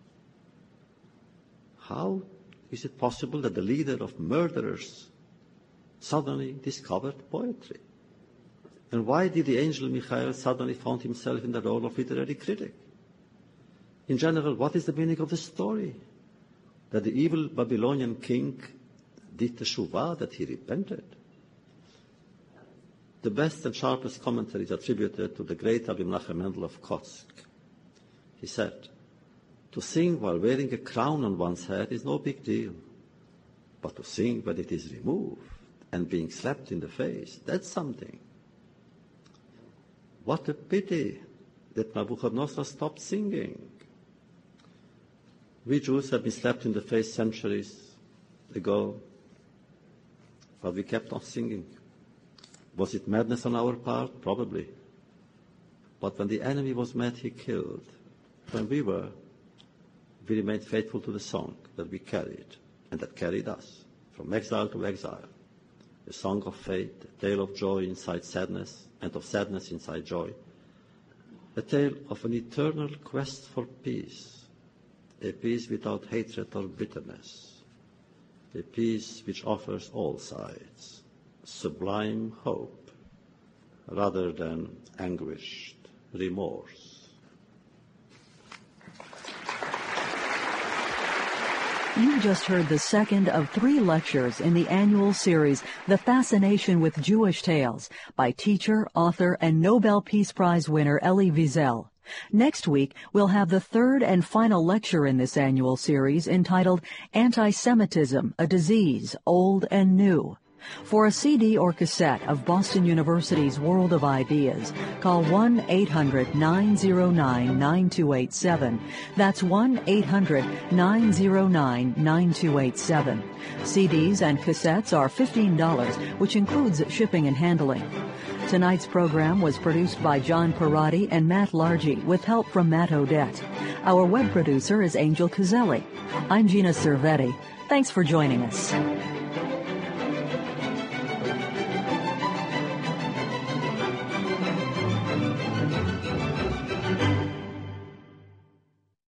C: How is it possible that the leader of murderers suddenly discovered poetry? And why did the angel Michael suddenly find himself in the role of literary critic? In general, what is the meaning of the story? That the evil Babylonian king did teshuvah, that he repented? The best and sharpest commentary is attributed to the great Rabbi Menachem Mendel of Kotsk. He said, to sing while wearing a crown on one's head is no big deal. But to sing when it is removed and being slapped in the face, that's something. What a pity that Nabuchodonosor stopped singing. We Jews have been slapped in the face centuries ago, but we kept on singing. Was it madness on our part? Probably. But when the enemy was mad, he killed. When we were, we remained faithful to the song that we carried, and that carried us from exile to exile. A song of faith, a tale of joy inside sadness, and of sadness inside joy. A tale of an eternal quest for peace, a peace without hatred or bitterness, a peace which offers all sides sublime hope rather than anguished remorse.
A: You just heard the second of three lectures in the annual series, The Fascination with Jewish Tales, by teacher, author, and Nobel Peace Prize winner Elie Wiesel. Next week, we'll have the third and final lecture in this annual series entitled Anti-Semitism, a Disease, Old and New. For a C D or cassette of Boston University's World of Ideas, call one eight hundred nine oh nine nine two eight seven. That's one eight hundred nine oh nine nine two eight seven. C Ds and cassettes are fifteen dollars, which includes shipping and handling. Tonight's program was produced by John Parati and Matt Largy, with help from Matt Odette. Our web producer is Angel Caselli. I'm Gina Cervetti. Thanks for joining us.